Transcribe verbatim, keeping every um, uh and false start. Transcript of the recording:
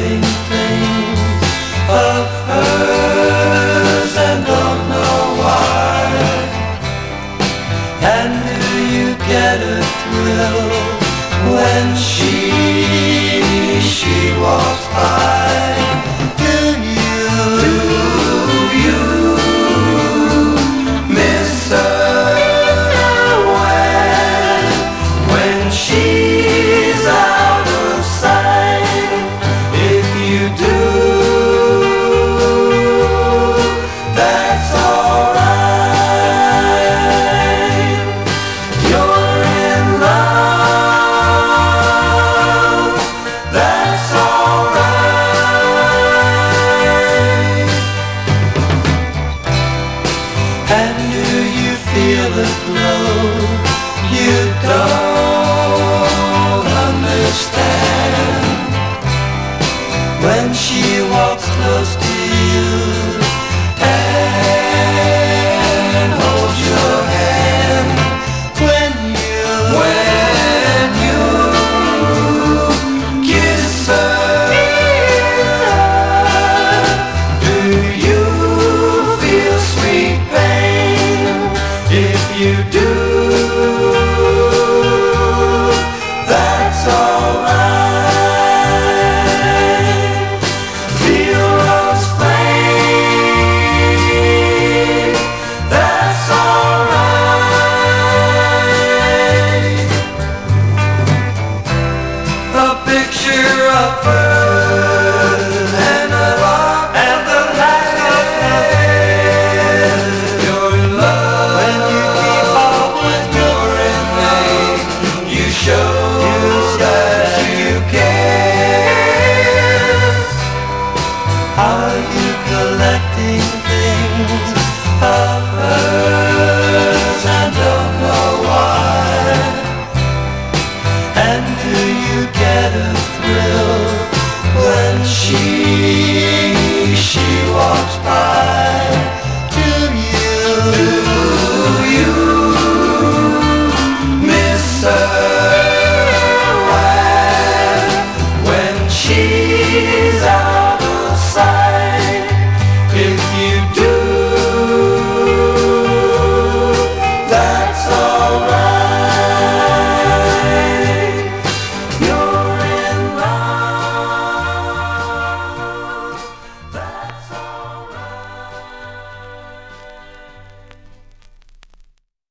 living things of hers and don't know why. And do you get a thrill when she, she walks by? Do you, do you miss her when, when she's out of sight? If you do, that's alright. You're in love, that's alright. And do you feel the glow? You don't understand.